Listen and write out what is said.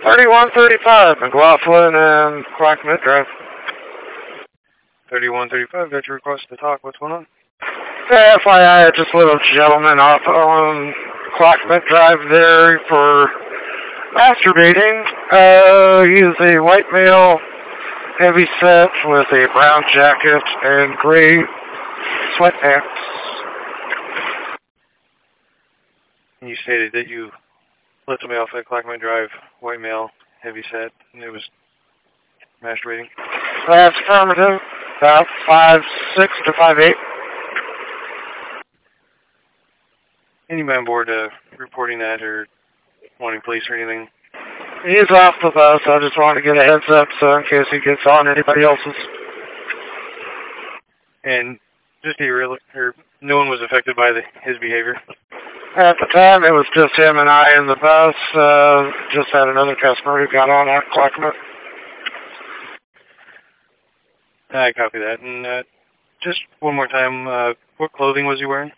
3135 McLaughlin and Clackamas Drive. 3135, got your request to talk. What's going on? FYI, just a little gentleman off on Clackamas Drive there for masturbating. He is a white male, heavy set with a brown jacket and gray sweatpants. You stated that you let somebody off at Clackamas Drive, white male, heavy set, and it was masturbating? That's affirmative. About 5'6" to 5'8". Anybody on board reporting that or wanting police or anything? He's off the bus. I just wanted to get a heads up so in case he gets on anybody else's. And just to be real, no one was affected by his behavior? At the time, it was just him and I in the bus. Just had another customer who got on at Clackamas. I copy that. And just one more time, what clothing was he wearing?